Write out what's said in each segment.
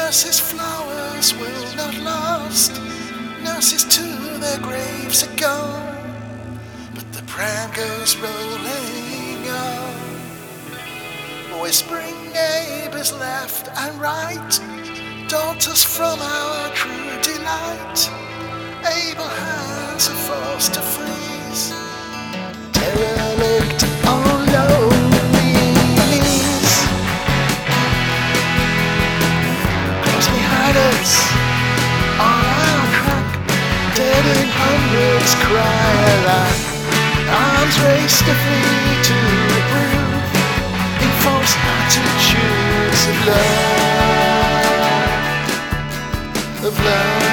Nurses' flowers will not last. Nurses to their graves are gone, but the pram goes rolling on. Whispering neighbours left and right, daughters from our true delight. Able hands are forced to freeze, derelict on lonely knees. Close behind us, on our track, dead in hundreds cry aloud. Arms raised stiffly to reprove in false attitudes of love, of love.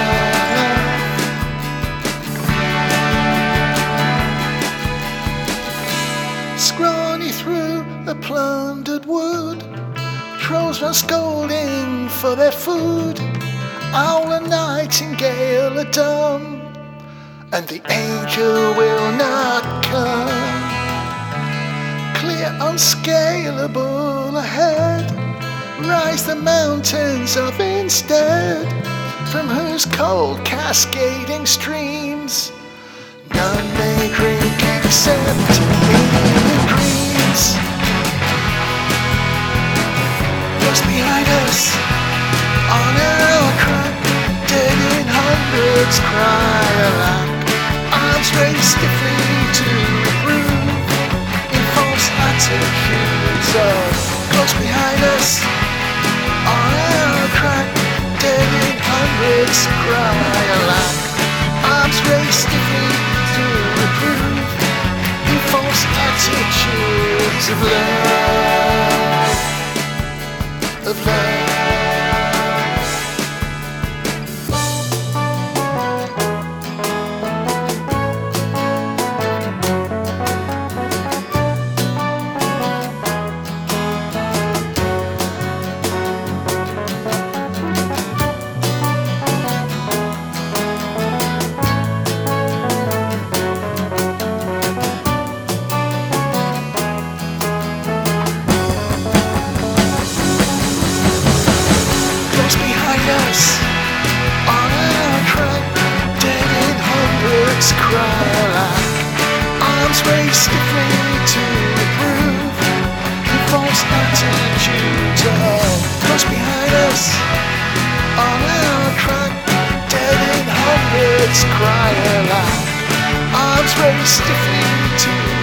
Scrawny through the plundered wood, trolls run scolding for their food. Owl and nightingale are dumb, and the angel will not come. Clear unscalable ahead rise the mountains of instead, from whose cold cascading streams none may drink except in dreams. Just behind us, on our track, dead in hundreds cry aloud. Arms raised stiffly to reprove in false attitudes of close behind us, on our track, dead in hundreds cry aloud. Arms raised stiffly to reprove in false attitudes of love, of love. On our track, dead in hundreds cry aloud. Arms raised stiffly to reprove in false attitudes of close behind us. On our track, dead in hundreds cry aloud. Arms raised stiffly to